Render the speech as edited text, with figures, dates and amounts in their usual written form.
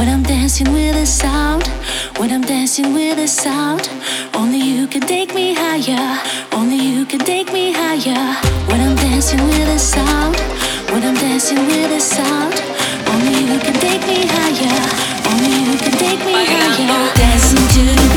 When I'm dancing with a sound, when I'm dancing with a sound, only you can take me higher, only you can take me higher. When I'm dancing with a sound, when I'm dancing with a sound, only you can take me higher, only you can take me higher. Dancing to the